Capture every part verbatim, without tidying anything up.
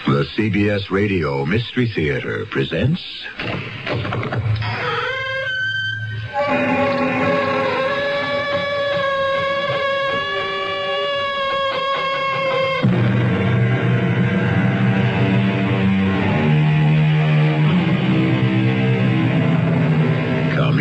The C B S Radio Mystery Theater presents... Come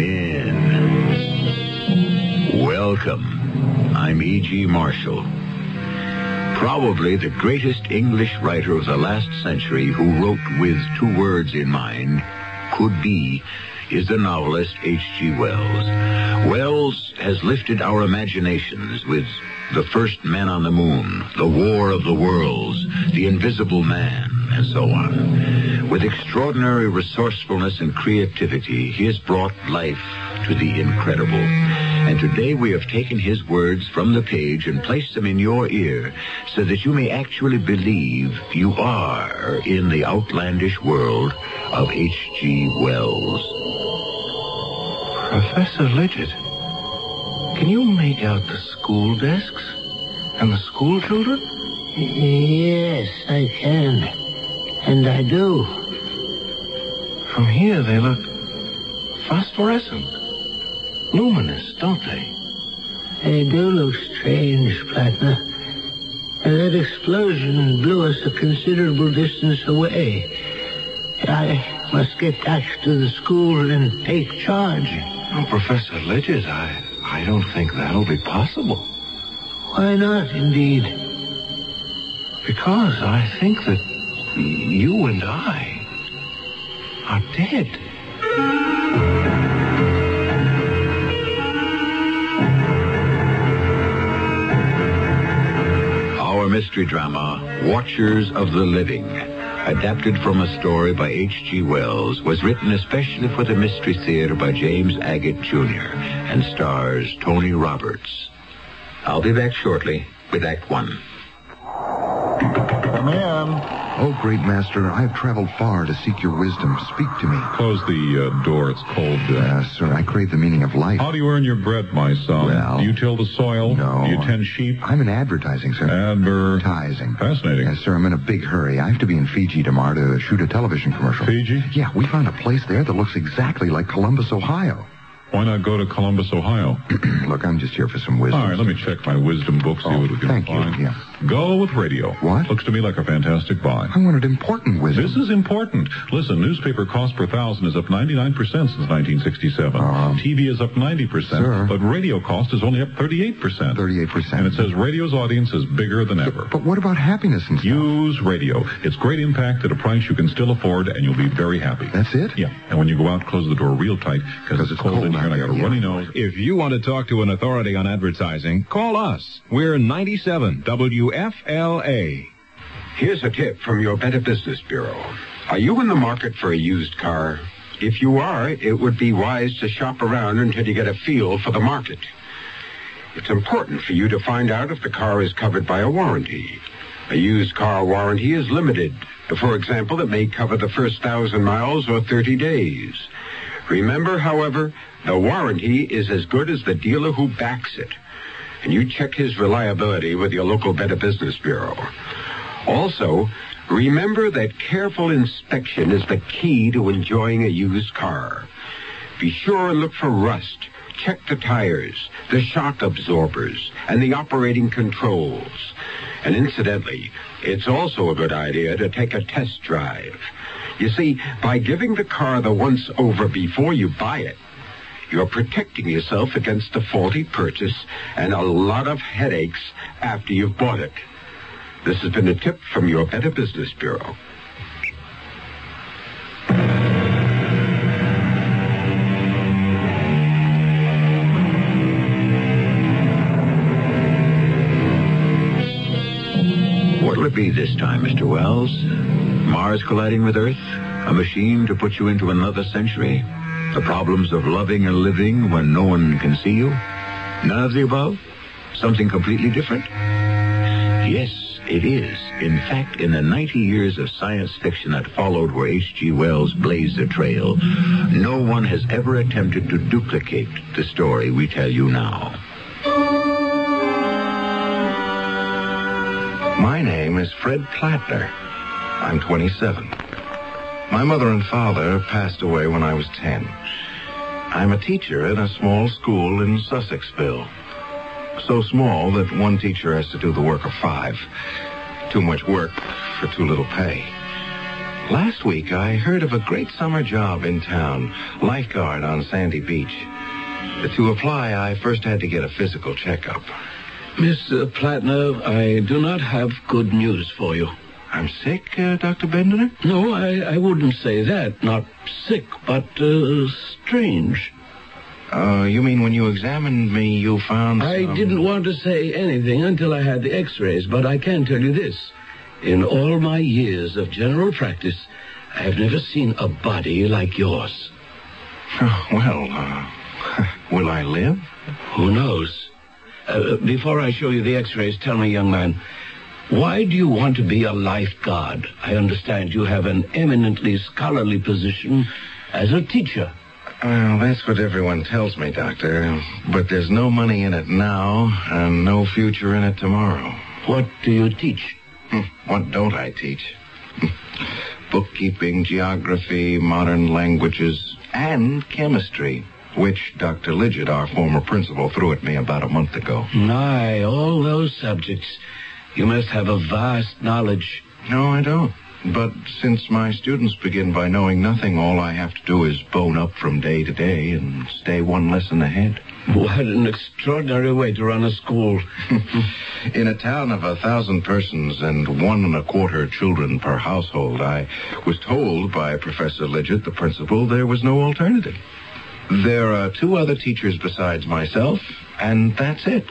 in. Welcome. I'm E G. Marshall. Probably the greatest English writer of the last century who wrote with two words in mind, could be, is the novelist H G. Wells. Wells has lifted our imaginations with The First Man on the Moon, The War of the Worlds, The Invisible Man, and so on. With extraordinary resourcefulness and creativity, he has brought life to the incredible. And today we have taken his words from the page and placed them in your ear so that you may actually believe you are in the outlandish world of H G. Wells. Professor Lidgett, can you make out the school desks and the school children? Yes, I can. And I do. From here they look phosphorescent. Luminous, don't they? They do look strange, Plattner. That explosion blew us a considerable distance away. I must get back to the school and take charge. Oh, Professor Lidgett, I, I don't think that'll be possible. Why not, indeed? Because I think that you and I are dead. Our mystery drama, Watchers of the Living, adapted from a story by H G. Wells, was written especially for the Mystery Theater by James Agate Junior and stars Tony Roberts. I'll be back shortly with Act One. Come in. Oh, great master, I have traveled far to seek your wisdom. Speak to me. Close the uh, door. It's cold. Uh, Uh, sir, I crave the meaning of life. How do you earn your bread, my son? Well- Do you till the soil? No. Do you tend sheep? I'm in advertising, sir. Adver... Advertising. Fascinating. Yes, sir, I'm in a big hurry. I have to be in Fiji tomorrow to shoot a television commercial. Fiji? Yeah, we found a place there that looks exactly like Columbus, Ohio. Why not go to Columbus, Ohio? Look, I'm just here for some wisdom. All right, let me check my wisdom book, see Oh, what we can thank you, find. yeah. Go with radio. What? Looks to me like a fantastic buy. I wanted important wisdom. This is important. Listen, newspaper cost per thousand is up ninety-nine percent since nineteen sixty-seven. Uh, T V is up ninety percent, sir. but radio cost is only up thirty-eight percent. thirty-eight percent. And it says radio's audience is bigger than ever. But what about happiness and stuff? Use radio. It's great impact at a price you can still afford, and you'll be very happy. That's it? Yeah. And when you go out, close the door real tight, because it's cold in here and I got a yeah. runny nose. If you want to talk to an authority on advertising, call us. We're ninety-seven W F L A. Here's a tip from your Better Business Bureau. Are you in the market for a used car? If you are, it would be wise to shop around until you get a feel for the market. It's important for you to find out if the car is covered by a warranty. A used car warranty is limited. For example, it may cover the first thousand miles or thirty days. Remember, however, the warranty is as good as the dealer who backs it. And you check his reliability with your local Better Business Bureau. Also, remember that careful inspection is the key to enjoying a used car. Be sure and look for rust. Check the tires, the shock absorbers, and the operating controls. And incidentally, it's also a good idea to take a test drive. You see, by giving the car the once-over before you buy it, you're protecting yourself against a faulty purchase and a lot of headaches after you've bought it. This has been a tip from your Better Business Bureau. What'll it be this time, Mister Wells? Mars colliding with Earth? A machine to put you into another century? The problems of loving and living when no one can see you? None of the above? Something completely different? Yes, it is. In fact, in the ninety years of science fiction that followed where H G. Wells blazed a trail, no one has ever attempted to duplicate the story we tell you now. My name is Fred Plattner. I'm twenty-seven. My mother and father passed away when I was ten. I'm a teacher in a small school in Sussexville. So small that one teacher has to do the work of five. Too much work for too little pay. Last week, I heard of a great summer job in town, lifeguard on Sandy Beach. To apply, I first had to get a physical checkup. Mister Plattner, I do not have good news for you. I'm sick, uh, Doctor Bendener? No, I, I wouldn't say that. Not sick, but uh, strange. Uh, you mean when you examined me, you found some... I didn't want to say anything until I had the x-rays, but I can tell you this. In all my years of general practice, I have never seen a body like yours. Oh, well, uh, will I live? Who knows? Uh, before I show you the x-rays, tell me, young man, why do you want to be a lifeguard? I understand you have an eminently scholarly position as a teacher. Well, that's what everyone tells me, Doctor. But there's no money in it now and no future in it tomorrow. What do you teach? What don't I teach? Bookkeeping, geography, modern languages, and chemistry, which Doctor Lidgett, our former principal, threw at me about a month ago. My, all those subjects. You must have a vast knowledge. No, I don't. But since my students begin by knowing nothing, all I have to do is bone up from day to day and stay one lesson ahead. What an extraordinary way to run a school. In a town of a thousand persons and one and a quarter children per household, I was told by Professor Lidgett, the principal, there was no alternative. There are two other teachers besides myself, and that's it.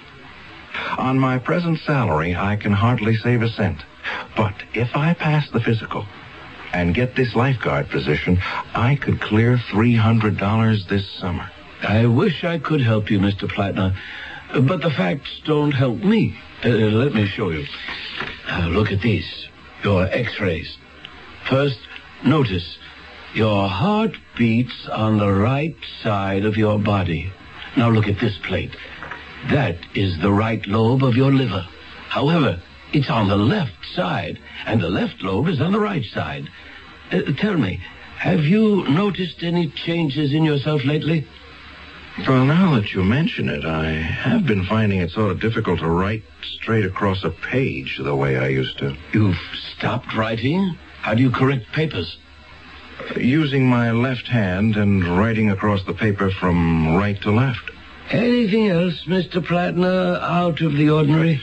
On my present salary, I can hardly save a cent. But if I pass the physical and get this lifeguard position, I could clear three hundred dollars this summer. I wish I could help you, Mister Plattner, but the facts don't help me. Uh, let me show you. Uh, look at these, your x-rays. First, notice your heart beats on the right side of your body. Now look at this plate. That is the right lobe of your liver. However, it's on the left side, and the left lobe is on the right side. Uh, tell me, have you noticed any changes in yourself lately? Well, now that you mention it, I have been finding it sort of difficult to write straight across a page the way I used to. You've stopped writing? How do you correct papers? Uh, using my left hand and writing across the paper from right to left. Anything else, Mister Plattner, out of the ordinary?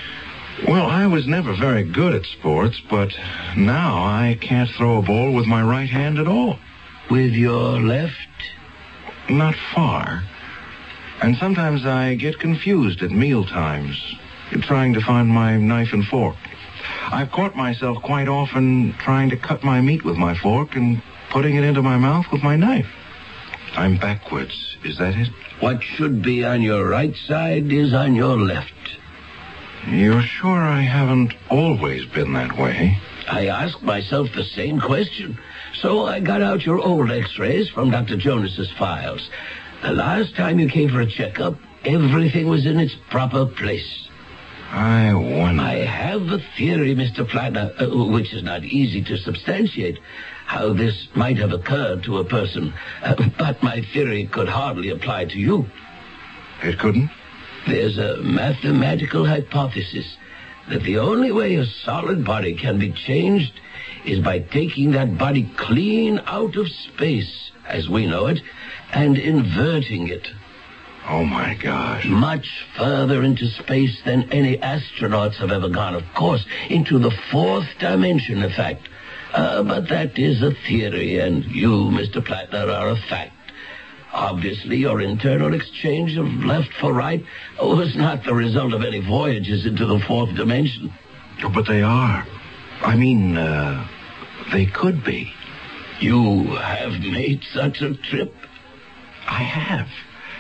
Well, I was never very good at sports, but now I can't throw a ball with my right hand at all. With your left? Not far. And sometimes I get confused at meal times, trying to find my knife and fork. I've caught myself quite often trying to cut my meat with my fork and putting it into my mouth with my knife. I'm backwards. Is that it? What should be on your right side is on your left. You're sure I haven't always been that way? I asked myself the same question. So I got out your old x-rays from Doctor Jonas's files. The last time you came for a checkup, everything was in its proper place. I wonder... I have a theory, Mister Plattner, uh, which is not easy to substantiate, how this might have occurred to a person. Uh, but my theory could hardly apply to you. It couldn't? There's a mathematical hypothesis that the only way a solid body can be changed is by taking that body clean out of space, as we know it, and inverting it. Oh, my gosh. Much further into space than any astronauts have ever gone, of course, into the fourth dimension, in fact. Uh, but that is a theory, and you, Mister Plattner, are a fact. Obviously, your internal exchange of left for right was not the result of any voyages into the fourth dimension. But they are. I mean, uh, they could be. You have made such a trip? I have.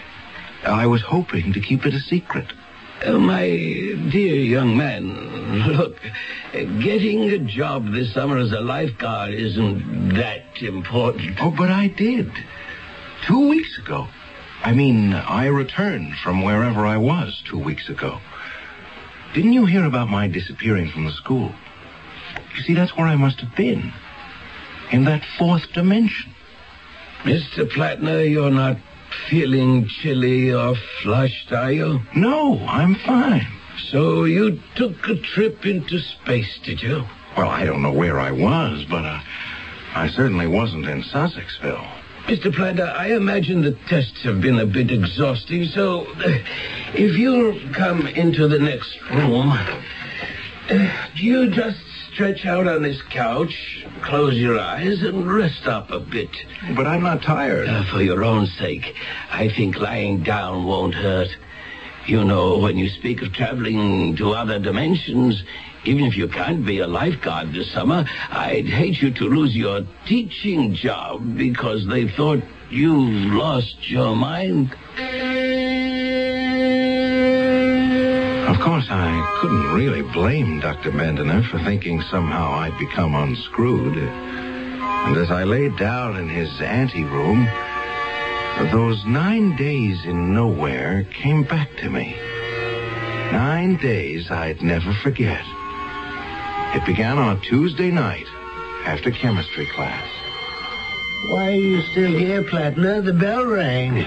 I was hoping to keep it a secret. Uh, my dear young man, look, getting a job this summer as a lifeguard isn't that important. Oh, but I did. Two weeks ago. I mean, I returned from wherever I was two weeks ago. Didn't you hear about my disappearing from the school? You see, that's where I must have been. In that fourth dimension. Mister Plattner, you're not feeling chilly or flushed, are you? No, I'm fine. So you took a trip into space, did you? Well, I don't know where I was, but uh, I certainly wasn't in Sussexville. Mister Plattner, I imagine the tests have been a bit exhausting, so uh, if you'll come into the next room, uh, you just stretch out on this couch, close your eyes, and rest up a bit. But I'm not tired. Uh, for your own sake, I think lying down won't hurt. You know, when you speak of traveling to other dimensions, even if you can't be a lifeguard this summer, I'd hate you to lose your teaching job because they thought you lost your mind. Of course, I couldn't really blame Doctor Mandiner for thinking somehow I'd become unscrewed. And as I laid down in his anteroom, those nine days in nowhere came back to me. Nine days I'd never forget. It began on a Tuesday night after chemistry class. Why are you still here, Plattner? The bell rang.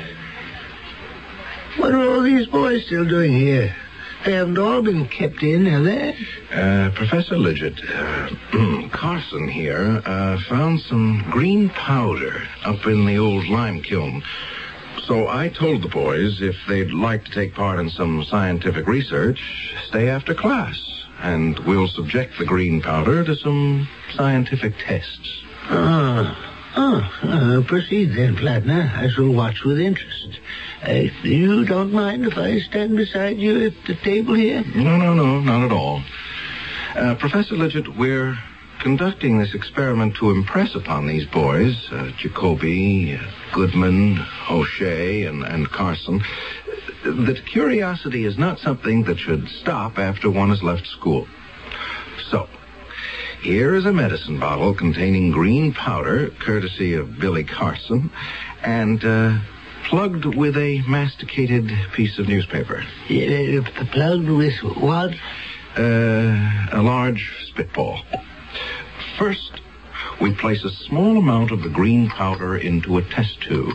What are all these boys still doing here? They haven't all been kept in, have they? Uh, Professor Lidgett, uh, Carson here, uh, found some green powder up in the old lime kiln. So I told the boys if they'd like to take part in some scientific research, stay after class, and we'll subject the green powder to some scientific tests. Ah. Oh, uh, proceed then, Plattner. I shall watch with interest. Uh, you don't mind if I stand beside you at the table here? No, no, no, not at all. Uh, Professor Lidgett, we're conducting this experiment to impress upon these boys, uh, Jacoby, uh, Goodman, O'Shea, and, and Carson, that curiosity is not something that should stop after one has left school. So, here is a medicine bottle containing green powder, courtesy of Billy Carson, and uh, plugged with a masticated piece of newspaper. Uh, plugged with what? Uh, a large spitball. First, we place a small amount of the green powder into a test tube.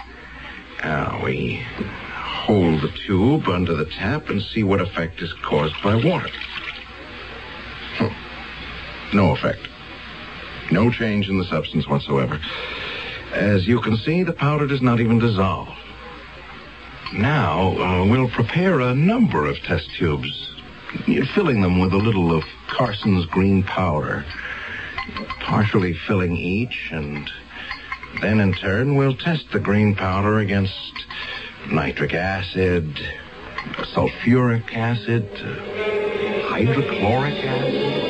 Now, we hold the tube under the tap and see what effect is caused by water. Hmm. No effect. No change in the substance whatsoever. As you can see, the powder does not even dissolve. Now, uh, we'll prepare a number of test tubes, filling them with a little of Carson's green powder, partially filling each, and then in turn we'll test the green powder against nitric acid, sulfuric acid, uh, hydrochloric acid.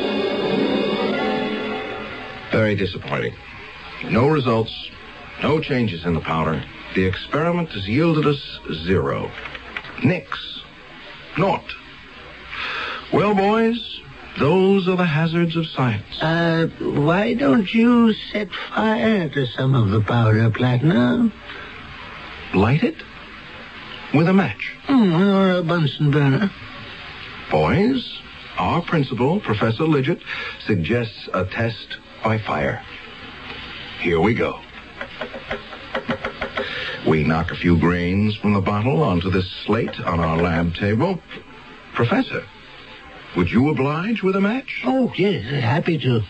Very disappointing. No results, no changes in the powder. The experiment has yielded us zero. Nix. Naught. Well, boys, those are the hazards of science. Uh, why don't you set fire to some of the powder, Plattner? Light it? With a match. Mm, or a Bunsen burner. Boys, our principal, Professor Lidgett, suggests a test by fire. Here we go. We knock a few grains from the bottle onto this slate on our lab table. Professor, would you oblige with a match? Oh, yes, happy to.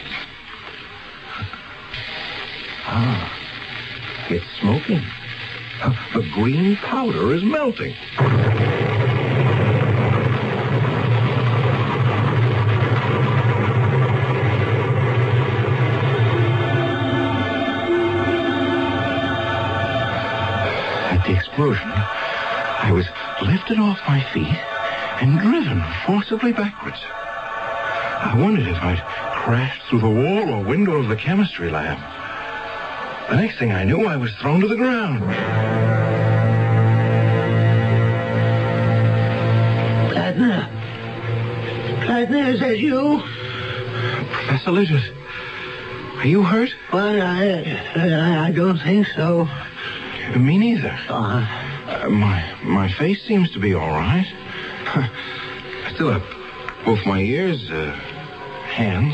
Ah, it's smoking. Uh, the green powder is melting. The explosion, I was lifted off my feet and driven forcibly backwards. I wondered if I'd crashed through the wall or window of the chemistry lab. The next thing I knew, I was thrown to the ground. Plattner? Plattner, is that you? Professor Lidgett, are you hurt? Well, I, I, I don't think so. Me neither. Uh, Uh, my my face seems to be all right. I still have both my ears, uh, hands,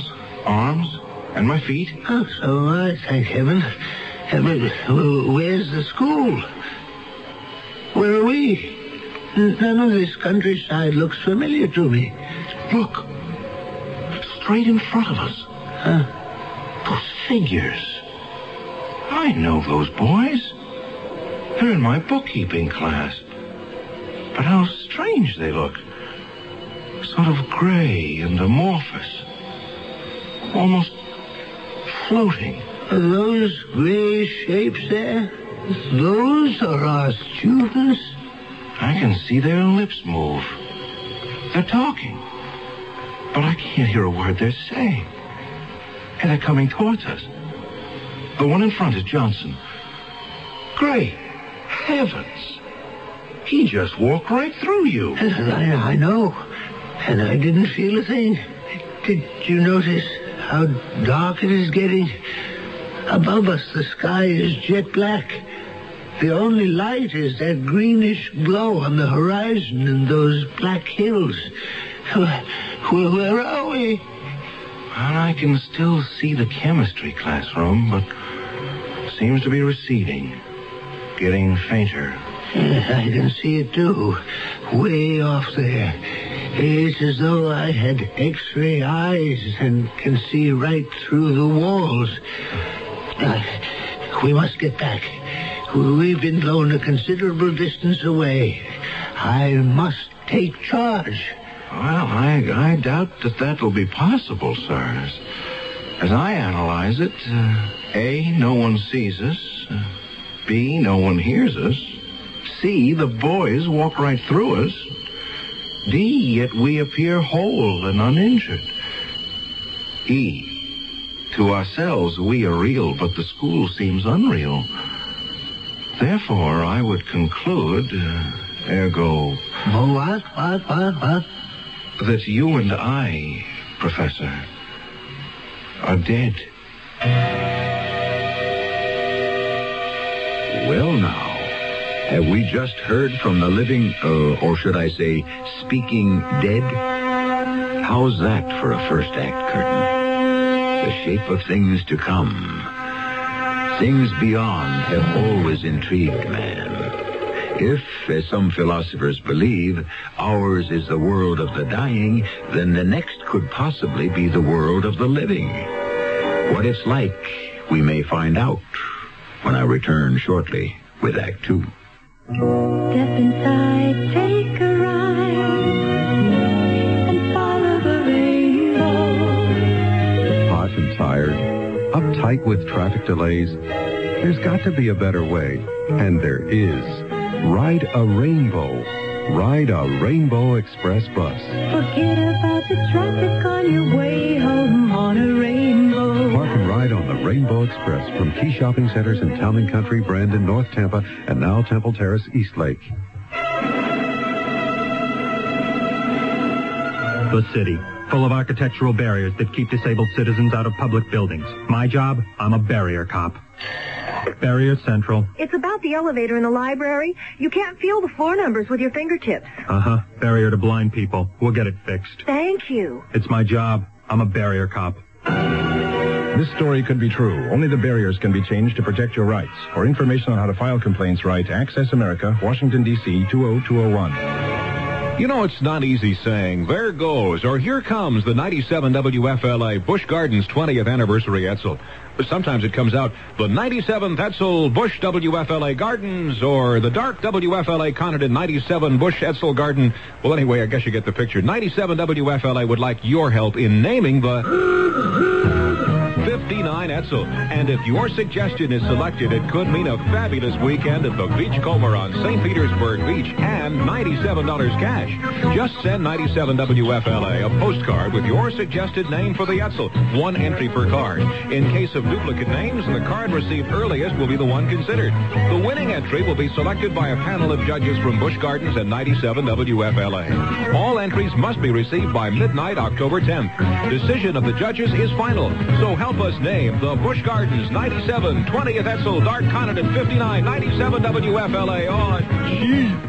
arms, and my feet. Oh, so am I, thank heaven. Uh, but where's the school? Where are we? None of this countryside looks familiar to me. Look. Straight in front of us. Huh? Those figures. I know those boys. They're in my bookkeeping class. But how strange they look. Sort of gray and amorphous. Almost floating. Are those gray shapes there? Those are our students? I can see their lips move. They're talking. But I can't hear a word they're saying. And they're coming towards us. The one in front is Johnson. Great heavens. He just walked right through you. I, I know. And I didn't feel a thing. Did you notice how dark it is getting? Above us, the sky is jet black. The only light is that greenish glow on the horizon and those black hills. Where, where are we? Well, I can still see the chemistry classroom, but seems to be receding, getting fainter. Yes, I can see it too, way off there. It's as though I had X-ray eyes and can see right through the walls. Uh, we must get back. We've been blown a considerable distance away. I must take charge. Well, I, I doubt that that will be possible, sir. As, as I analyze it, uh, A, no one sees us. Uh, B, no one hears us. C, the boys walk right through us. D, yet we appear whole and uninjured. E, to ourselves we are real, but the school seems unreal. Therefore, I would conclude, uh, ergo... Oh, what, what, what, what? That you and I, Professor, are dead. Well, now, have we just heard from the living, uh, or should I say, speaking dead? How's that for a first act curtain? The shape of things to come. Things beyond have always intrigued man. If, as some philosophers believe, ours is the world of the dying, then the next could possibly be the world of the living. What it's like, we may find out when I return shortly with Act Two. Step inside, take a ride, and follow the rainbow. Hot and tired, uptight with traffic delays. There's got to be a better way, and there is. Ride a rainbow. Ride a Rainbow Express bus. Forget about the traffic on your way home on a rainbow. Park and ride on the Rainbow Express from key shopping centers in Town and Country, Brandon, North Tampa, and now Temple Terrace, Eastlake. The city, full of architectural barriers that keep disabled citizens out of public buildings. My job, I'm a barrier cop. Barrier Central. It's about the elevator in the library. You can't feel the floor numbers with your fingertips. Uh-huh. Barrier to blind people. We'll get it fixed. Thank you. It's my job. I'm a barrier cop. This story could be true. Only the barriers can be changed to protect your rights. For information on how to file complaints, write Access America, Washington, D C two oh two oh one. You know, it's not easy saying, there goes, or here comes the ninety-seven W F L A Busch Gardens twentieth Anniversary Etzel. But sometimes it comes out, the ninety-seventh Etzel Busch W F L A Gardens, or the Dark W F L A Conant ninety-seven Busch Etzel Garden. Well, anyway, I guess you get the picture. ninety-seven W F L A would like your help in naming the fifty-nine Etzel. And if your suggestion is selected, it could mean a fabulous weekend at the Beachcomber on Saint Petersburg Beach and ninety-seven dollars cash. Just send ninety-seven W F L A a postcard with your suggested name for the Etzel. One entry per card. In case of duplicate names, the card received earliest will be the one considered. The winning entry will be selected by a panel of judges from Busch Gardens and ninety-seven W F L A. All entries must be received by midnight, October tenth. Decision of the judges is final. So help us name the Busch Gardens ninety-seven twentieth Etzel Dark Conant fifty-nine ninety-seven W F L A on Jeep.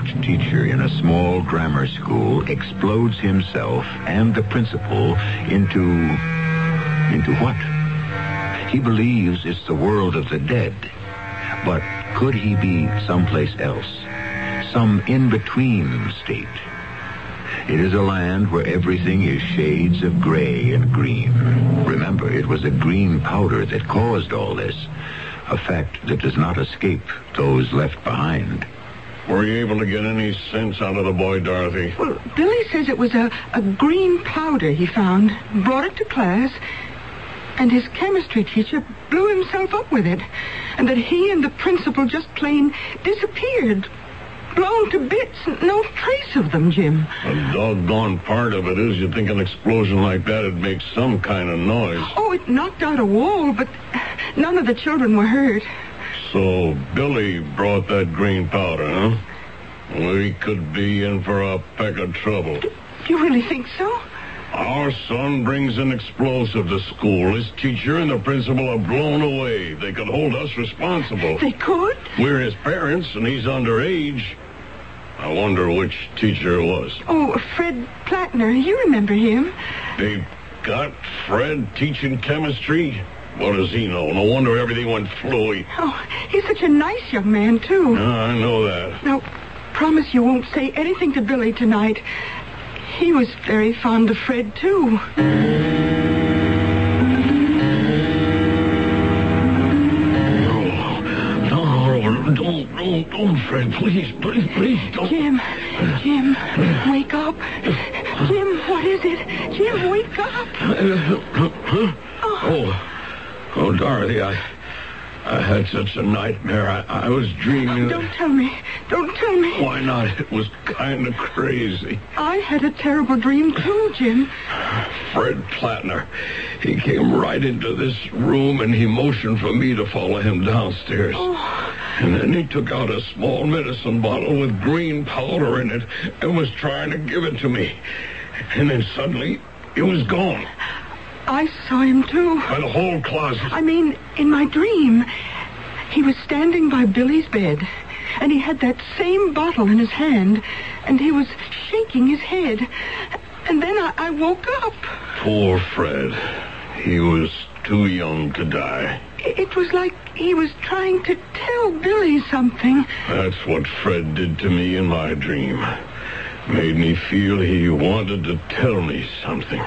teacher in a small grammar school explodes himself and the principal into... into what? He believes it's the world of the dead. But could he be someplace else? Some in-between state? It is a land where everything is shades of gray and green. Remember, it was a green powder that caused all this. A fact that does not escape those left behind. Were you able to get any sense out of the boy, Dorothy? Well, Billy says it was a, a green powder he found, brought it to class, and his chemistry teacher blew himself up with it, and that he and the principal just plain disappeared, blown to bits, no trace of them, Jim. The doggone part of it is you'd think an explosion like that would make some kind of noise. Oh, it knocked out a wall, but none of the children were hurt. So Billy brought that green powder, huh? We could be in for a peck of trouble. Do you really think so? Our son brings an explosive to school. His teacher and the principal are blown away. They could hold us responsible. They could? We're his parents, and he's underage. I wonder which teacher it was. Oh, Fred Plattner. You remember him. They've got Fred teaching chemistry? What does he know? No wonder everything went fluey. Oh, he's such a nice young man, too. Yeah, I know that. Now, promise you won't say anything to Billy tonight. He was very fond of Fred, too. Don't, don't, don't, Fred. Please, please, please, don't. Jim, Jim, wake up. Jim, what is it? Jim, wake up. Huh? Oh, oh, Dorothy, I, I had such a nightmare. I, I was dreaming. Don't tell me. Don't tell me. Why not? It was kind of crazy. I had a terrible dream, too, Jim. Fred Plattner. He came right into this room, and he motioned for me to follow him downstairs. Oh. And then he took out a small medicine bottle with green powder in it and was trying to give it to me. And then suddenly, it was gone. I saw him, too. By the whole closet. I mean, in my dream, he was standing by Billy's bed, and he had that same bottle in his hand, and he was shaking his head. And then I, I woke up. Poor Fred. He was too young to die. It was like he was trying to tell Billy something. That's what Fred did to me in my dream. Made me feel he wanted to tell me something.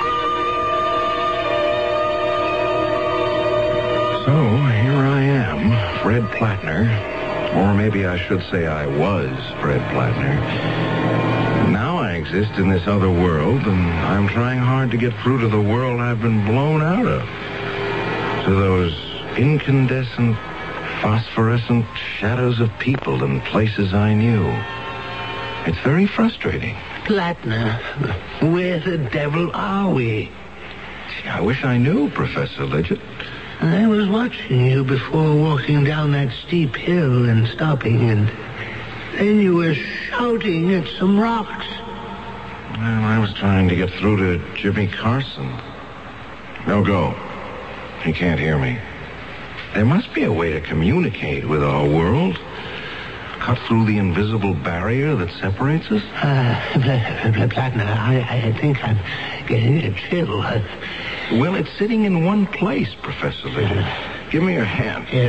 So, here I am, Fred Plattner. Or maybe I should say I was Fred Plattner. Now I exist in this other world, and I'm trying hard to get through to the world I've been blown out of. To those incandescent, phosphorescent shadows of people and places I knew. It's very frustrating. Plattner, where the devil are we? I wish I knew, Professor Lidgett. I was watching you before walking down that steep hill and stopping, and then you were shouting at some rocks. Well, I was trying to get through to Jimmy Carson. No go. He can't hear me. There must be a way to communicate with our world. Cut through the invisible barrier that separates us? Uh, Plattner, I, I think I'm getting a chill. Uh, well, it's sitting in one place, Professor Lidgett. Uh, Give me your hand. Yes.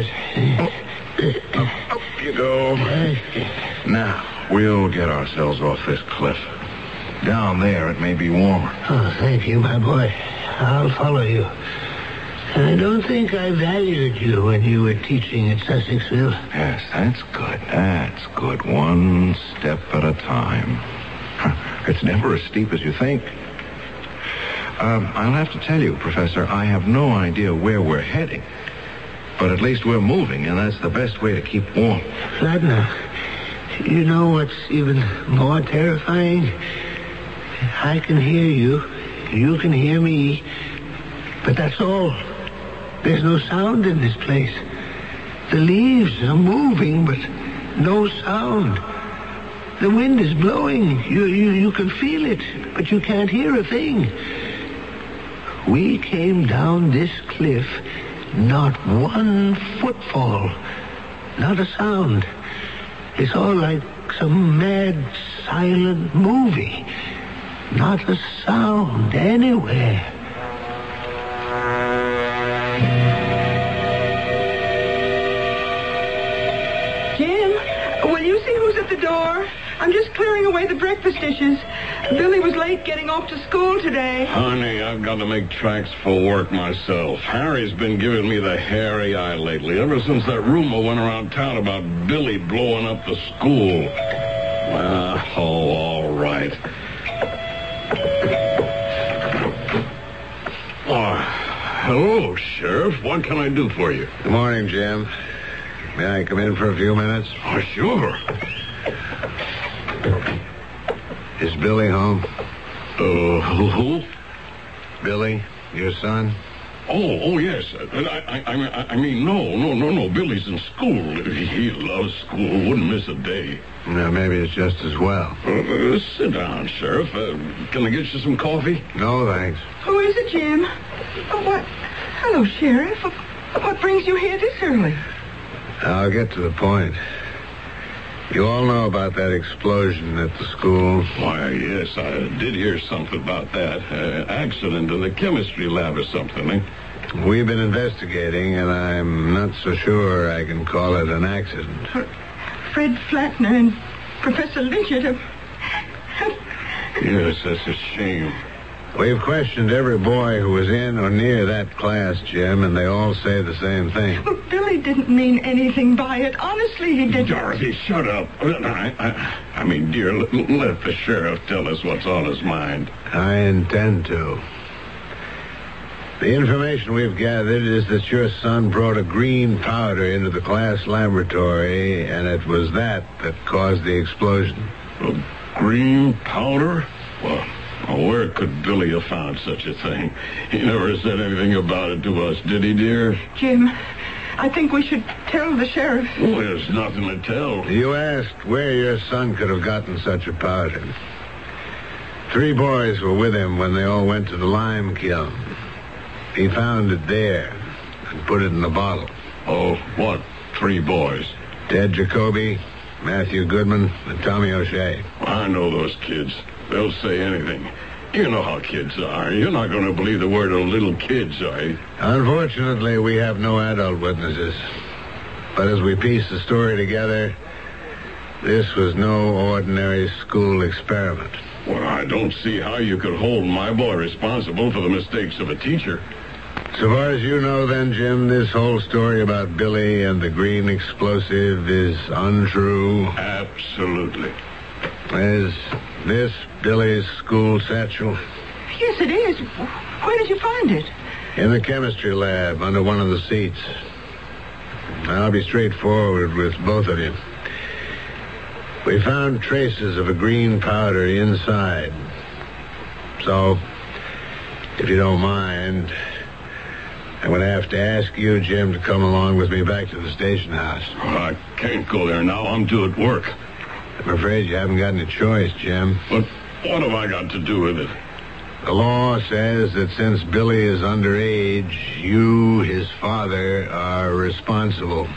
Oh, up, up you go. Now, we'll get ourselves off this cliff. Down there, it may be warmer. Oh, thank you, my boy. I'll follow you. I don't think I valued you when you were teaching at Sussexville. Yes, that's good. That's good. One step at a time. It's never as steep as you think. Um, I'll have to tell you, Professor, I have no idea where we're heading. But at least we're moving, and that's the best way to keep warm. Plattner, you know what's even more terrifying? I can hear you. You can hear me. But that's all. There's no sound in this place. The leaves are moving, but no sound. The wind is blowing. You, you, you can feel it, but you can't hear a thing. We came down this cliff, not one footfall, not a sound. It's all like some mad, silent movie. Not a sound anywhere. Jim, will you see who's at the door? I'm just clearing away the breakfast dishes. Billy was late getting off to school today. Honey, I've got to make tracks for work myself. Harry's been giving me the hairy eye lately, ever since that rumor went around town about Billy blowing up the school. Uh, oh, all right. Oh, hello, Sheriff. What can I do for you? Good morning, Jim. May I come in for a few minutes? Oh, sure. Is Billy home? Uh, who? Billy, your son? Oh, oh, yes. I, I, I, I mean, no, no, no, no. Billy's in school. He loves school. Wouldn't miss a day. No, maybe it's just as well. Uh, uh, sit down, Sheriff. Uh, can I get you some coffee? No, thanks. Who is it, Jim? Oh, what? Hello, Sheriff. What brings you here this early? I'll get to the point. You all know about that explosion at the school? Why, yes, I did hear something about that. Uh, accident in the chemistry lab or something, eh? We've been investigating, and I'm not so sure I can call it an accident. Fred Flatner and Professor Lidgett. Yes, that's a shame. We've questioned every boy who was in or near that class, Jim, and they all say the same thing. But Billy didn't mean anything by it. Honestly, he didn't. Dorothy, shut up. I, I, I mean, dear, let, let the sheriff tell us what's on his mind. I intend to. The information we've gathered is that your son brought a green powder into the class laboratory, and it was that that caused the explosion. A green powder? Well, where could Billy have found such a thing? He never said anything about it to us, did he, dear? Jim, I think we should tell the sheriff. Well, there's nothing to tell. You asked where your son could have gotten such a powder. Three boys were with him when they all went to the lime kiln. He found it there and put it in a bottle. Oh, what? Three boys? Ted Jacoby, Matthew Goodman, and Tommy O'Shea. I know those kids. They'll say anything. You know how kids are. You're not going to believe the word of little kids, are you? Unfortunately, we have no adult witnesses. But as we piece the story together, this was no ordinary school experiment. Well, I don't see how you could hold my boy responsible for the mistakes of a teacher. So far as you know, then, Jim, this whole story about Billy and the green explosive is untrue? Absolutely. Is this Billy's school satchel? Yes, it is. Where did you find it? In the chemistry lab, under one of the seats. I'll be straightforward with both of you. We found traces of a green powder inside. So, if you don't mind, I'm going to have to ask you, Jim, to come along with me back to the station house. Oh, I can't go there now. I'm due at work. I'm afraid you haven't got any choice, Jim. But what have I got to do with it? The law says that since Billy is underage, you, his father, are responsible.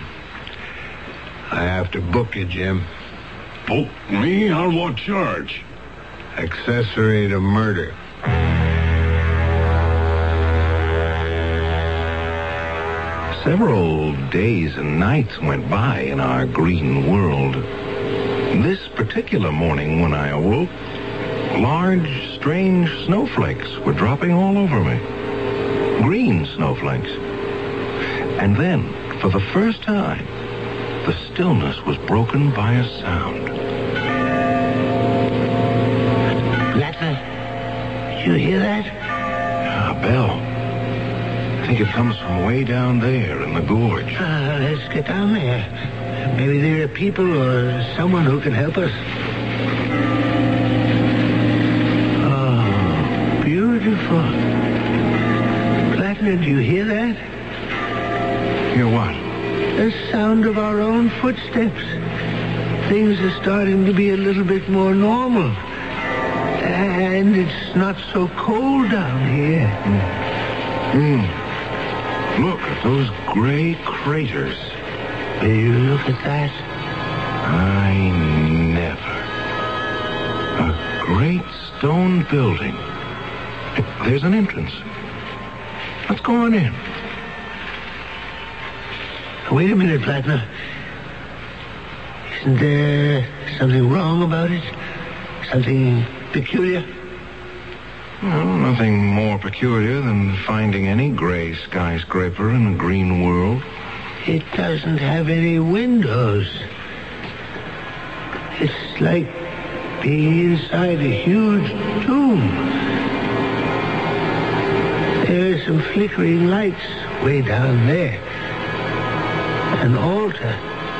I have to book you, Jim. Book me? On what charge? Accessory to murder. Several days and nights went by in our green world. This particular morning when I awoke, large, strange snowflakes were dropping all over me. Green snowflakes. And then, for the first time, the stillness was broken by a sound. Flatner, did you hear that? A bell. I think it comes from way down there in the gorge. Uh, let's get down there. Maybe there are people or someone who can help us. Oh, beautiful. Flatner, do you hear that? Hear what? The sound of our own footsteps. Things are starting to be a little bit more normal. And it's not so cold down here. Hmm. Look at those gray craters. Will you look at that? I never. A great stone building. There's an entrance. Let's go on in. Wait a minute, Plattner. Isn't there something wrong about it? Something peculiar? Well, nothing more peculiar than finding any gray skyscraper in a green world. It doesn't have any windows. It's like being inside a huge tomb. There are some flickering lights way down there. An altar.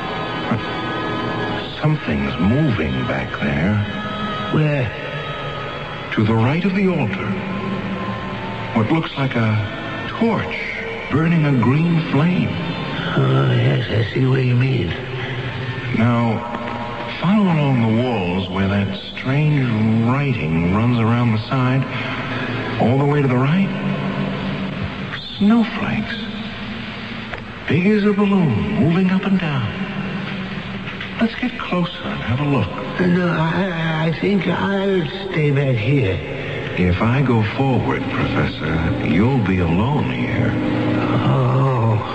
Something's moving back there. Where? To the right of the altar. What looks like a torch burning a green flame. Oh, yes, I see what you mean. Now, follow along the walls where that strange writing runs around the side, all the way to the right. Snowflakes. Big as a balloon, moving up and down. Let's get closer and have a look. No, I, I think I'll stay back here. If I go forward, Professor, you'll be alone here. Oh.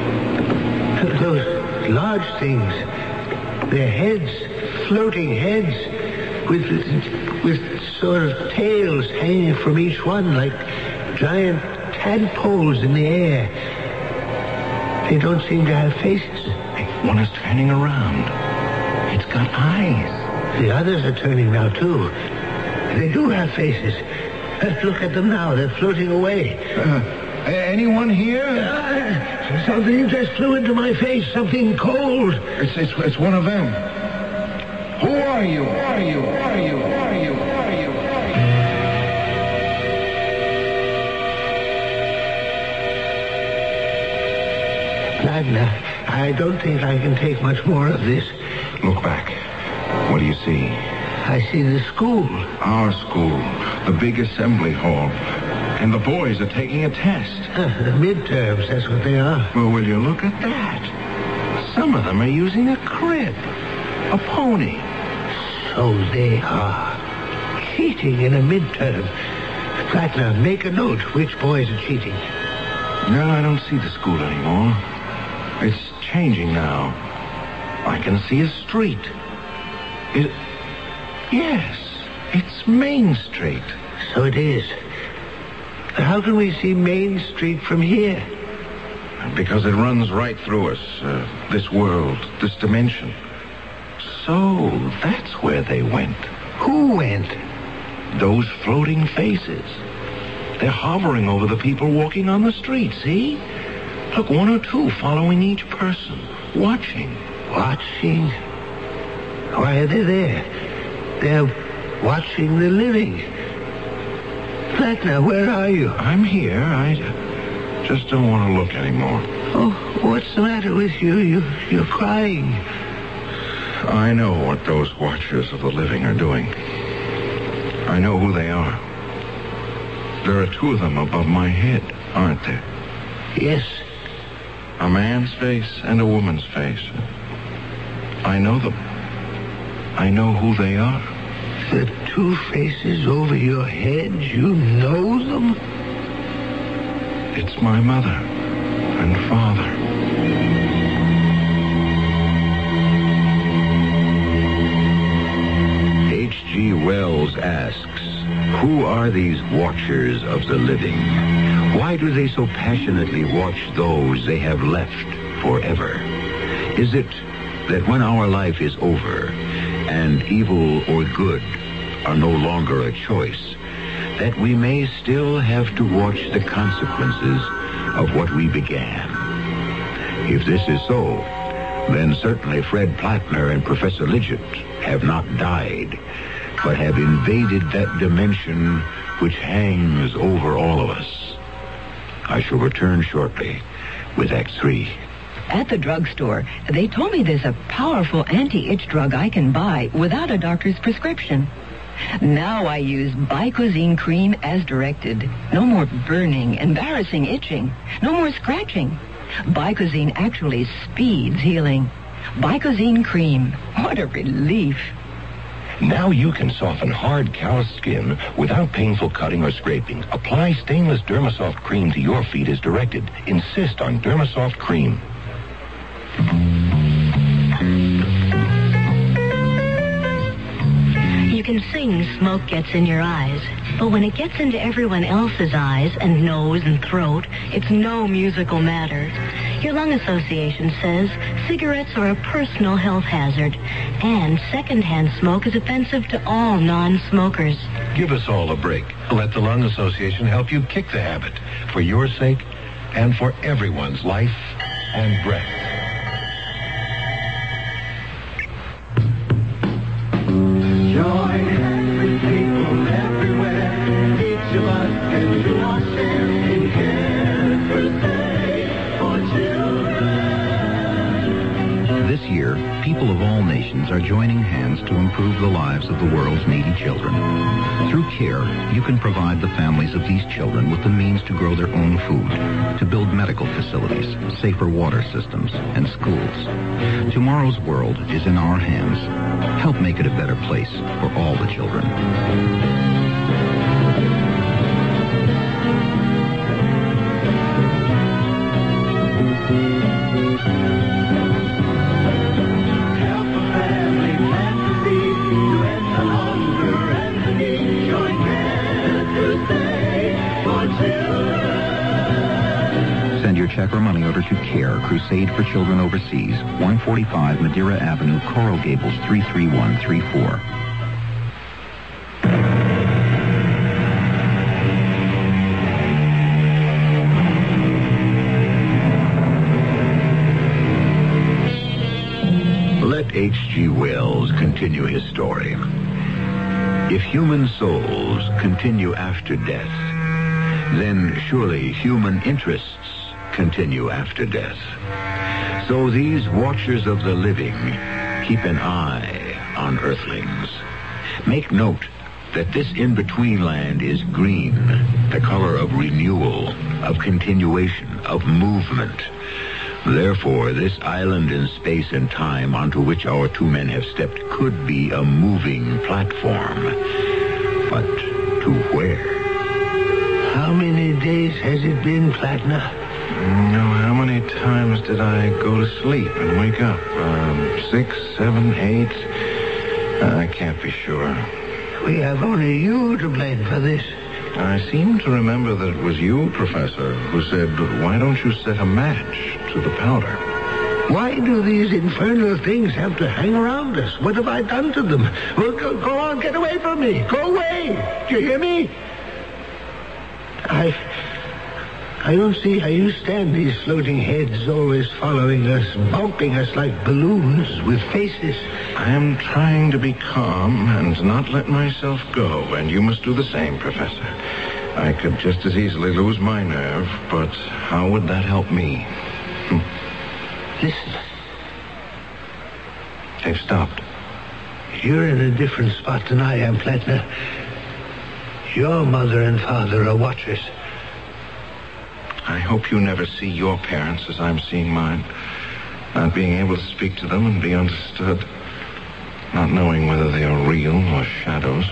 Those large things. Their heads, floating heads, with, with sort of tails hanging from each one like giant tadpoles in the air. They don't seem to have faces. One is turning around. It's got eyes. The others are turning now, too. They do have faces. Let's look at them now. They're floating away. Uh, anyone here? Uh, something just flew into my face. Something cold. It's, it's, it's one of them. Who are you? Who are you? Who are you? Who are you? Who are you? Plattner, I don't think I can take much more of this. Look back. What do you see? I see the school. Our school. The big assembly hall. And the boys are taking a test. Uh, the midterms, that's what they are. Well, will you look at that? Some of them are using a crib. A pony. So they are. Cheating in a midterm. Plattner, make a note which boys are cheating. No, I don't see the school anymore. It's changing now. I can see a street. It... Yes, it's Main Street. So it is. But how can we see Main Street from here? Because it runs right through us. Uh, this world, this dimension. So, that's where they went. Who went? Those floating faces. They're hovering over the people walking on the street, see? Look, one or two following each person. Watching. Watching? Why are they there? They're watching the living. Plattner, where are you? I'm here. I just don't want to look anymore. Oh, what's the matter with you? You you're crying. I know what those watchers of the living are doing. I know who they are. There are two of them above my head, aren't there? Yes. A man's face and a woman's face. I know them. I know who they are. The two faces over your head, you know them? It's my mother and father. H G. Wells asks, who are these watchers of the living? Why do they so passionately watch those they have left forever? Is it that when our life is over and evil or good are no longer a choice, that we may still have to watch the consequences of what we began? If this is so, then certainly Fred Plattner and Professor Lidgett have not died, but have invaded that dimension which hangs over all of us. I shall return shortly with Act Three. At the drugstore, they told me there's a powerful anti-itch drug I can buy without a doctor's prescription. Now I use Bicozine cream as directed. No more burning, embarrassing itching. No more scratching. Bicozine actually speeds healing. Bicozine cream. What a relief. Now you can soften hard, calloused skin without painful cutting or scraping. Apply stainless Dermasoft cream to your feet as directed. Insist on Dermasoft cream. You can sing Smoke Gets in Your Eyes, but when it gets into everyone else's eyes and nose and throat, it's no musical matter. Your lung association says cigarettes are a personal health hazard, and secondhand smoke is offensive to all non-smokers. Give us all a break. Let the Lung Association help you kick the habit, for your sake and for everyone's life and breath. Join hands with people everywhere. Each of us can do our share in Care Crusade for children. This year, people of all nations are joining hands to improve the lives of the world's needy children. Through CARE, you can provide the families of these children with the means to grow their own food, to build medical facilities, safer water systems, and schools. Tomorrow's world is in our hands. Help make it a better place for all the children. Send your check or money order to CARE, Crusade for Children Overseas, one forty-five Madeira Avenue, Coral Gables, three three one three four. Let H G Wells continue his story. If human souls continue after death, then surely human interests continue after death. So these watchers of the living keep an eye on earthlings. Make note that this in-between land is green, the color of renewal, of continuation, of movement. Therefore, this island in space and time onto which our two men have stepped could be a moving platform. But to where? How many days has it been, Platner? No, how many times did I go to sleep and wake up? Um, six, seven, eight? Uh, I can't be sure. We have only you to blame for this. I seem to remember that it was you, Professor, who said, why don't you set a match to the powder? Why do these infernal things have to hang around us? What have I done to them? Well, go, go on, get away from me. Go away. Do you hear me? I... I don't see how you stand these floating heads always following us, bumping us like balloons with faces. I am trying to be calm and not let myself go, and you must do the same, Professor. I could just as easily lose my nerve, but how would that help me? Hm. Listen. They've stopped. You're in a different spot than I am, Platner. Your mother and father are watchers. I hope you never see your parents as I'm seeing mine. Not being able to speak to them and be understood. Not knowing whether they are real or shadows.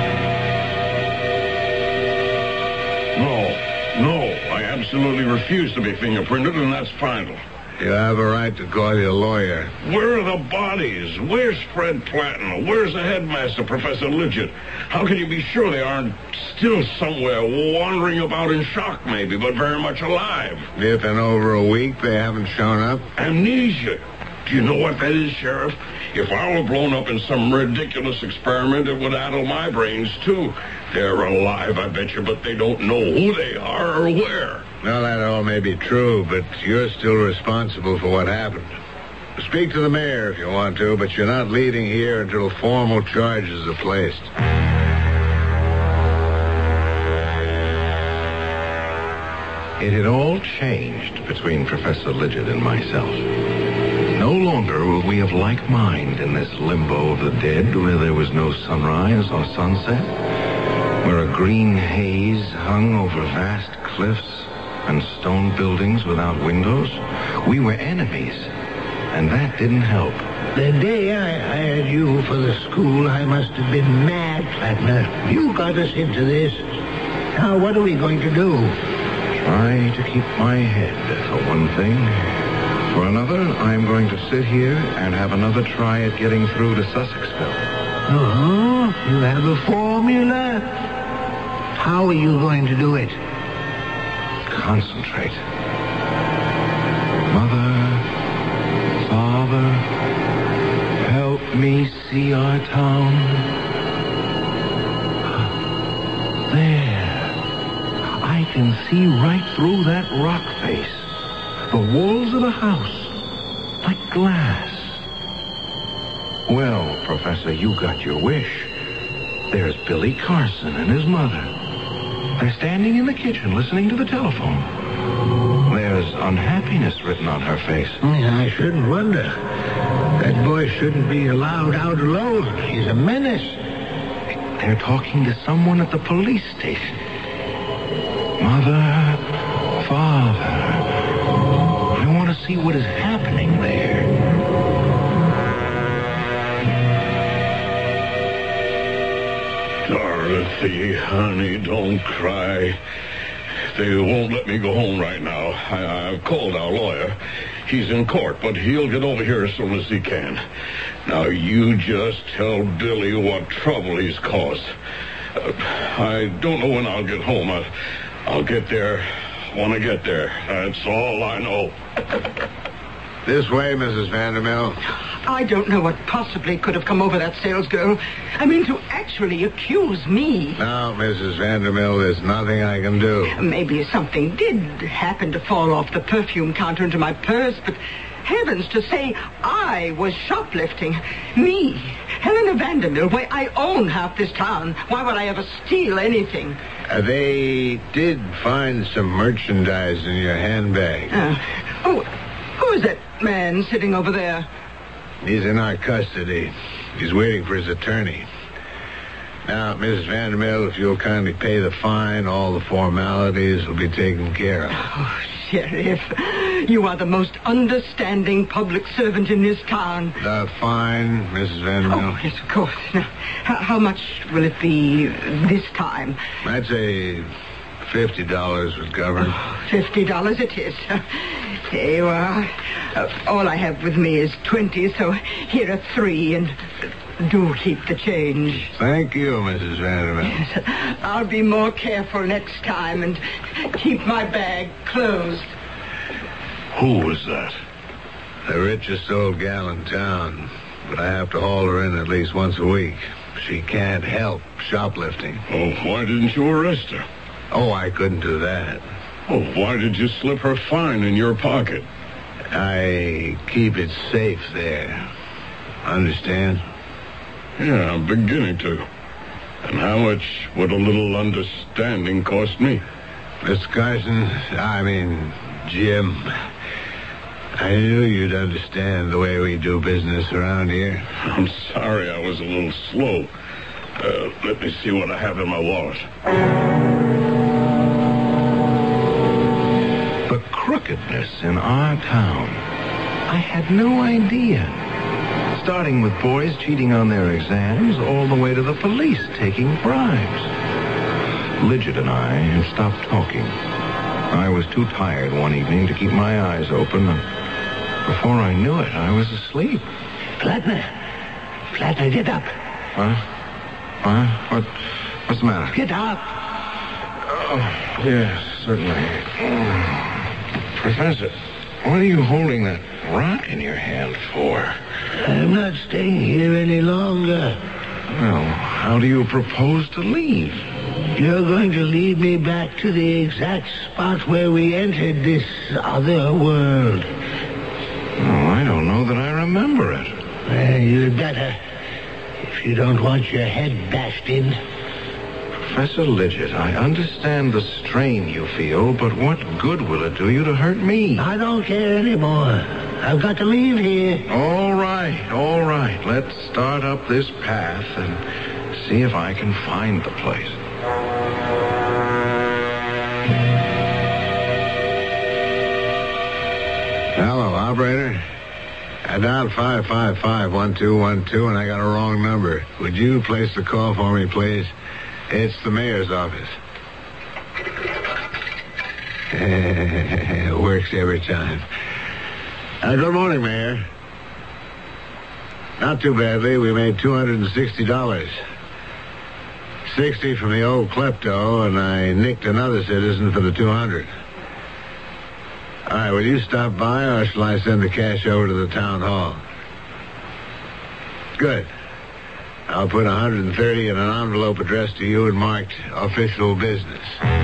No, no, I absolutely refuse to be fingerprinted, and that's final. You have a right to call your lawyer. Where are the bodies? Where's Fred Platten? Where's the headmaster, Professor Lidgett? How can you be sure they aren't still somewhere wandering about in shock, maybe, but very much alive? If in over a week they haven't shown up? Amnesia. Do you know what that is, Sheriff? If I were blown up in some ridiculous experiment, it would addle my brains, too. They're alive, I bet you, but they don't know who they are or where. Well, that all may be true, but you're still responsible for what happened. Speak to the mayor if you want to, but you're not leaving here until formal charges are placed. It had all changed between Professor Lidgett and myself. No longer were we of like mind in this limbo of the dead where there was no sunrise or sunset, where a green haze hung over vast cliffs and stone buildings without windows. We were enemies, and that didn't help. The day I hired you for the school, I must have been mad, Plattner. You got us into this. Now, what are we going to do? Try to keep my head, for one thing. For another, I'm going to sit here and have another try at getting through to Sussexville. Oh, you have a formula? How are you going to do it? Concentrate. Mother, Father, help me see our town. There. I can see right through that rock face. The walls of the house. Like glass. Well, Professor, you got your wish. There's Billy Carson and his mother. They're standing in the kitchen listening to the telephone. There's unhappiness written on her face. I shouldn't wonder. That boy shouldn't be allowed out alone. He's a menace. They're talking to someone at the police station. Mother, Father, I want to see what is happening there. Dorothy, honey, don't cry. They won't let me go home right now. I, I've called our lawyer. He's in court, but he'll get over here as soon as he can. Now, you just tell Billy what trouble he's caused. Uh, I don't know when I'll get home. I, I'll get there when I get there. That's all I know. This way, Missus Vandermill. I don't know what possibly could have come over that salesgirl. I mean, to actually accuse me. Now, Missus Vandermill, there's nothing I can do. Maybe something did happen to fall off the perfume counter into my purse, but heavens, to say I was shoplifting. Me, Helena Vandermill, why, I own half this town. Why would I ever steal anything? Uh, they did find some merchandise in your handbag. Uh, oh, who is that man sitting over there? He's in our custody. He's waiting for his attorney. Now, Missus Vandermill, if you'll kindly pay the fine, all the formalities will be taken care of. Oh, Sheriff, you are the most understanding public servant in this town. The fine, Missus Vandermill? Oh, yes, of course. Now, how, how much will it be this time? I'd say fifty dollars would govern. Fifty dollars it is. Here you are. Uh, all I have with me is twenty, so here are three, and do keep the change. Thank you, Missus Vandermill. Yes, I'll be more careful next time and keep my bag closed. Who was that? The richest old gal in town, but I have to haul her in at least once a week. She can't help shoplifting. Oh, why didn't you arrest her? Oh, I couldn't do that. Oh, why did you slip her fine in your pocket? I keep it safe there. Understand? Yeah, I'm beginning to. And how much would a little understanding cost me? Mister Carson, I mean, Jim, I knew you'd understand the way we do business around here. I'm sorry I was a little slow. Uh, let me see what I have in my wallet. The crookedness in our town. I had no idea. Starting with boys cheating on their exams, all the way to the police taking bribes. Lidget and I had stopped talking. I was too tired one evening to keep my eyes open, and before I knew it, I was asleep. Plattner. Plattner, get up. Huh? Huh? What? What's the matter? Get up. Oh, yes, certainly. Professor, what are you holding that rock in your hand for? I'm not staying here any longer. Well, how do you propose to leave? You're going to lead me back to the exact spot where we entered this other world. Oh, I don't know that I remember it. Well, you'd better, if you don't want your head bashed in. Professor Lidget, I understand the strain you feel, but what good will it do you to hurt me? I don't care anymore. I've got to leave here. All right, all right. Let's start up this path and see if I can find the place. Hello, operator. I dialed five five five, one two one two, and I got a wrong number. Would you place the call for me, please? It's the mayor's office. It works every time. Uh, good morning, Mayor. Not too badly. We made two hundred sixty dollars. sixty from the old klepto, and I nicked another citizen for the two hundred. All right, will you stop by, or shall I send the cash over to the town hall? Good. I'll put one hundred thirty in an envelope addressed to you and marked official business.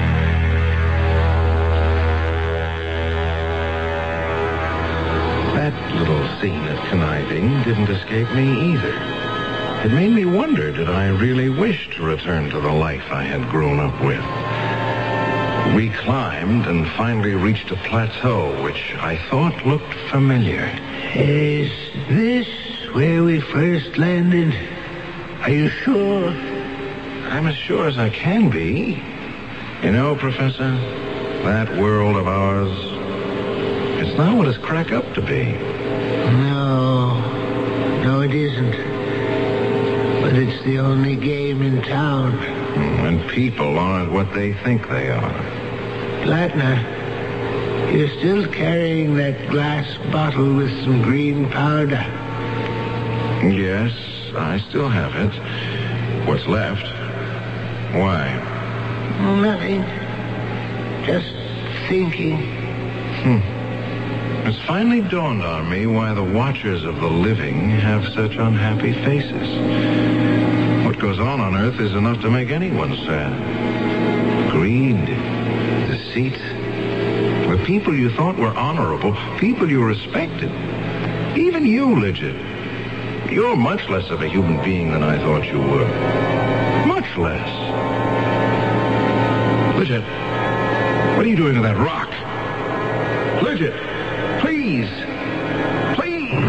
That little scene of conniving didn't escape me either. It made me wonder, did I really wish to return to the life I had grown up with? We climbed and finally reached a plateau which I thought looked familiar. Is this where we first landed? Are you sure? I'm as sure as I can be. You know, Professor, that world of ours, it's not what it's cracked up to be. No, no it isn't. But it's the only game in town. And people aren't what they think they are. Plattner, you're still carrying that glass bottle with some green powder. Yes, I still have it. What's left? Why? Nothing. Just thinking. Hmm. It's finally dawned on me why the watchers of the living have such unhappy faces. What goes on on Earth is enough to make anyone sad. Greed, deceit. The people you thought were honorable, people you respected. Even you, Lidget. You're much less of a human being than I thought you were. Much less. Lidget, what are you doing to that rock? Lidget, please. Please.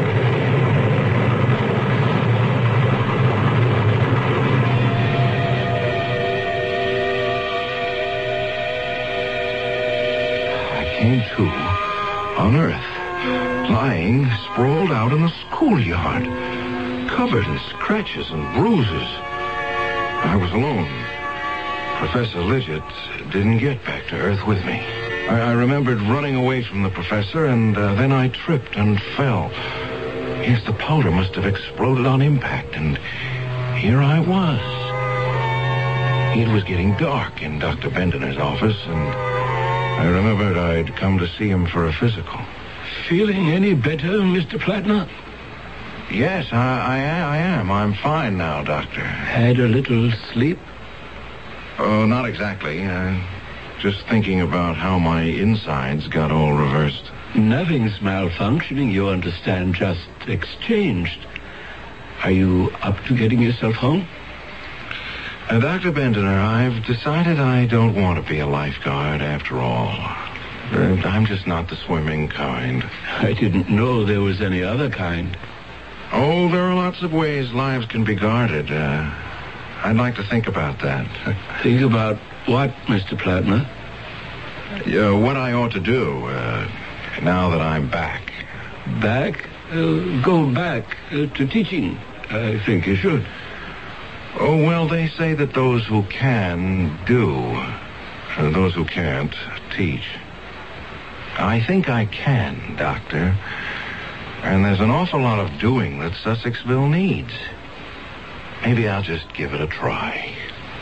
I came to on Earth. Lying, sprawled out in the schoolyard, covered in scratches and bruises. I was alone. Professor Lidget didn't get back to Earth with me. I, I remembered running away from the professor, and uh, then I tripped and fell. Yes, the powder must have exploded on impact, and here I was. It was getting dark in Doctor Bendener's office, and I remembered I'd come to see him for a physical. Feeling any better, Mister Plattner? Yes, I, I, I am. I'm fine now, Doctor. Had a little sleep? Oh, not exactly. Uh, just thinking about how my insides got all reversed. Nothing's malfunctioning, you understand, just exchanged. Are you up to getting yourself home? Uh, Doctor Bendener, I've decided I don't want to be a lifeguard after all. Uh, I'm just not the swimming kind. I didn't know there was any other kind. Oh, there are lots of ways lives can be guarded. Uh, I'd like to think about that. Think about what, Mister Plattner? Uh, what I ought to do, uh, now that I'm back. Back? Uh, go back uh, to teaching. I think you should. Oh, well, they say that those who can do, uh, those who can't teach. I think I can, Doctor. And there's an awful lot of doing that Sussexville needs. Maybe I'll just give it a try.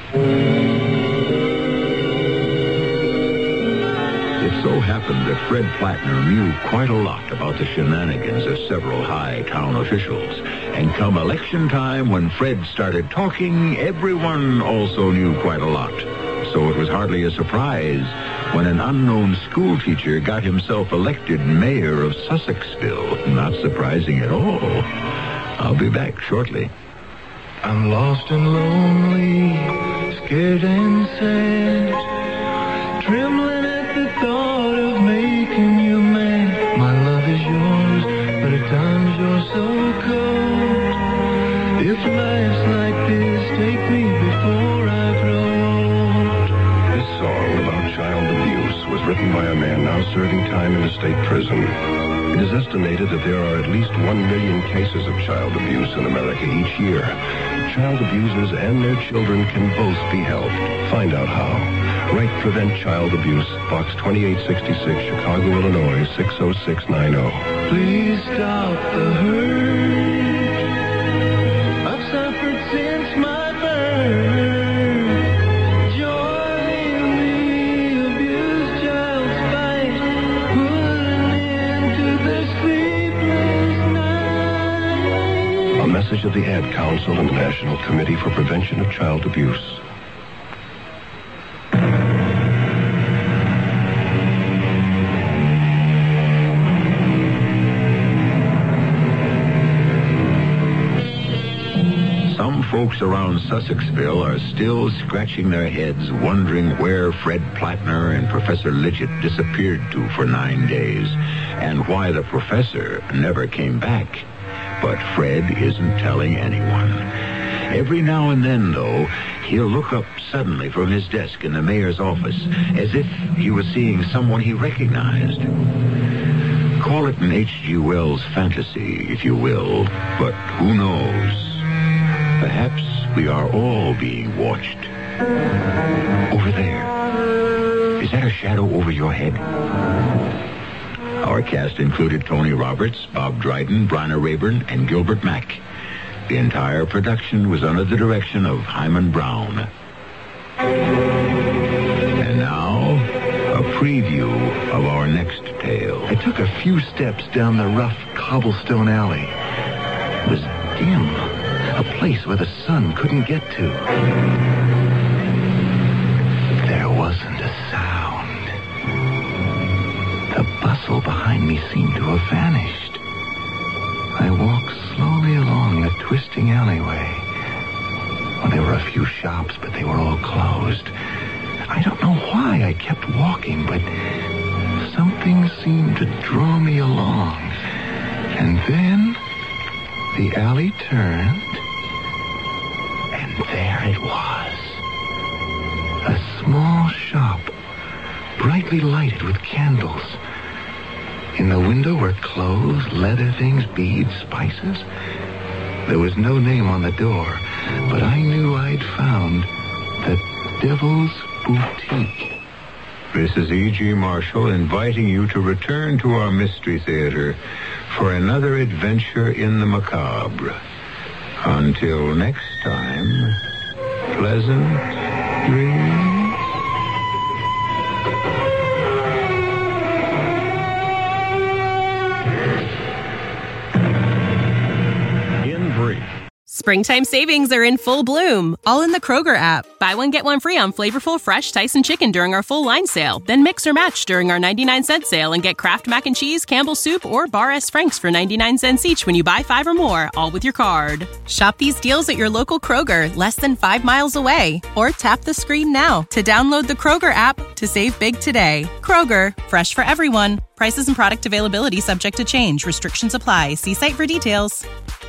It so happened that Fred Plattner knew quite a lot about the shenanigans of several high town officials. And come election time, when Fred started talking, everyone also knew quite a lot. So it was hardly a surprise when an unknown school teacher got himself elected mayor of Sussexville. Not surprising at all. I'll be back shortly. I'm lost and lonely, scared and sad, trembling at the thought of making you mad. My love is yours, but at times you're so cold. If life's like this, take me before I grow old. This song about child abuse was written by a man now serving time in the Virginia State Prison. It is estimated that there are at least one million cases of child abuse in America each year. Child abusers and their children can both be helped. Find out how. Write Prevent Child Abuse, Box twenty-eight sixty-six, Chicago, Illinois, six oh six nine oh. Please stop the hurt. I've suffered since my birth. Join the abused child's fight. Put an end to the sleepless night. A message of the Ad Council and the National Committee for Prevention of Child Abuse. Folks around Sussexville are still scratching their heads, wondering where Fred Plattner and Professor Lidgett disappeared to for nine days, and why the professor never came back. But Fred isn't telling anyone. Every now and then, though, he'll look up suddenly from his desk in the mayor's office, as if he was seeing someone he recognized. Call it an H G Wells fantasy, if you will, but who knows? Perhaps we are all being watched. Over there. Is that a shadow over your head? Our cast included Tony Roberts, Bob Dryden, Bryna Rayburn, and Gilbert Mack. The entire production was under the direction of Hyman Brown. And now, a preview of our next tale. I took a few steps down the rough cobblestone alley. It was dim. A place where the sun couldn't get to. There wasn't a sound. The bustle behind me seemed to have vanished. I walked slowly along the twisting alleyway. Well, there were a few shops, but they were all closed. I don't know why I kept walking, but something seemed to draw me along. And then the alley turned. There it was. A small shop, brightly lighted with candles. In the window were clothes, leather things, beads, spices. There was no name on the door, but I knew I'd found the Devil's Boutique. This is E G. Marshall inviting you to return to our Mystery Theater for another adventure in the macabre. Until next time, pleasant dreams. In brief. Springtime savings are in full bloom, all in the Kroger app. Buy one, get one free on flavorful fresh Tyson chicken during our full line sale. Then mix or match during our ninety-nine cent sale and get Kraft Mac and Cheese, Campbell's Soup, or Bar S. Frank's for ninety-nine cents each when you buy five or more, all with your card. Shop these deals at your local Kroger, less than five miles away. Or tap the screen now to download the Kroger app to save big today. Kroger, fresh for everyone. Prices and product availability subject to change. Restrictions apply. See site for details.